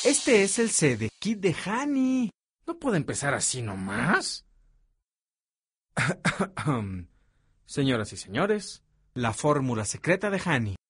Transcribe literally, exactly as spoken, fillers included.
Este es el C D Kit de Hani. ¿No puede empezar así nomás? Señoras y señores, la fórmula secreta de Hani.